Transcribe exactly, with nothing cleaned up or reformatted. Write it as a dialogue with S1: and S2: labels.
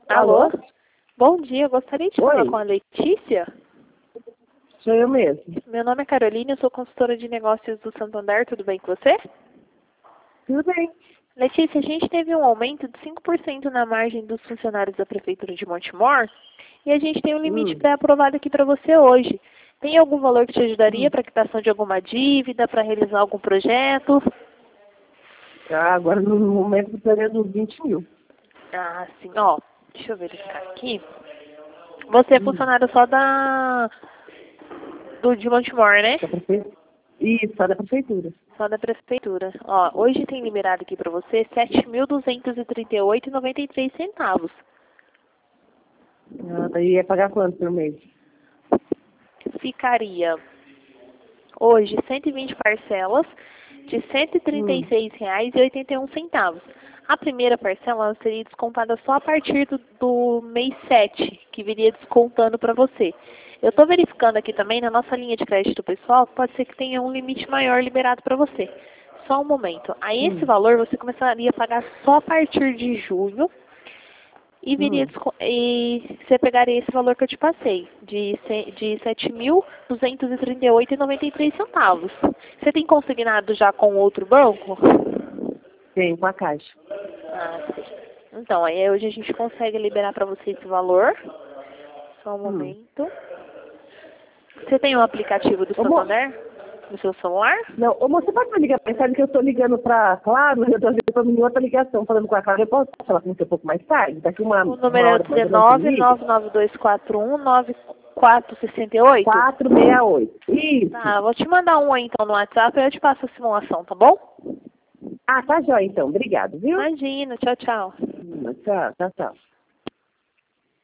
S1: Alô?
S2: Alô? Bom dia, eu gostaria de
S1: Oi.
S2: falar com a Letícia.
S1: Sou eu mesmo.
S2: Meu nome é Carolina, eu sou consultora de negócios do Santander, tudo bem com você?
S1: Tudo bem.
S2: Letícia, a gente teve um aumento de cinco por cento na margem dos funcionários da Prefeitura de Montemor e a gente tem um limite
S1: Hum.
S2: pré-aprovado aqui para você hoje. Tem algum valor que te ajudaria
S1: Hum.
S2: para a quitação de alguma dívida, para realizar algum projeto?
S1: Ah, agora no momento eu precisaria dos vinte mil.
S2: Ah, sim. Ó, deixa eu verificar aqui. Você é
S1: Hum.
S2: funcionário só da... do de Montemor, né?
S1: Da prefeitura? Isso, só da prefeitura.
S2: Só da prefeitura. Ó, hoje tem liberado aqui para você sete mil duzentos e trinta e oito reais e noventa e três centavos.
S1: Ah, daí ia pagar quanto por mês?
S2: Ficaria hoje cento e vinte parcelas de cento e trinta e seis reais e oitenta e um centavos. A primeira parcela ela seria descontada só a partir do, do mês sete, que viria descontando para você. Eu estou verificando aqui também na nossa linha de crédito pessoal, pode ser que tenha um limite maior liberado para você. Só um momento. Aí esse
S1: Hum.
S2: valor você começaria a pagar só a partir de junho e viria
S1: Hum.
S2: desco- e você pegaria esse valor que eu te passei, de, ce- de sete mil duzentos e trinta e oito reais e noventa e três centavos. Você tem consignado já com outro banco?
S1: Tem, com a caixa.
S2: Ah, sim. Então, aí hoje a gente consegue liberar para você esse valor. Só um
S1: Hum.
S2: momento. Você tem o aplicativo do
S1: Ô, mo...
S2: Santander no seu celular?
S1: Não, ô, moço, você pode me ligar? Sabe que eu estou ligando para Claro, eu estou fazendo outra ligação, falando com a Claro. Eu posso falar com você um pouco mais tarde? Daqui uma,
S2: O
S1: uma
S2: número é
S1: hora, mais ou menos, você me
S2: dezenove,
S1: liga?
S2: nove nove dois quatro um, nove quatro seis oito?
S1: quatro seis oito. Isso.
S2: Tá, vou te mandar um aí então no WhatsApp e eu te passo a simulação, tá bom?
S1: Ah, tá jóia então. Obrigado, viu?
S2: Imagina, tchau, tchau.
S1: Hum, Tchau, tchau, tchau.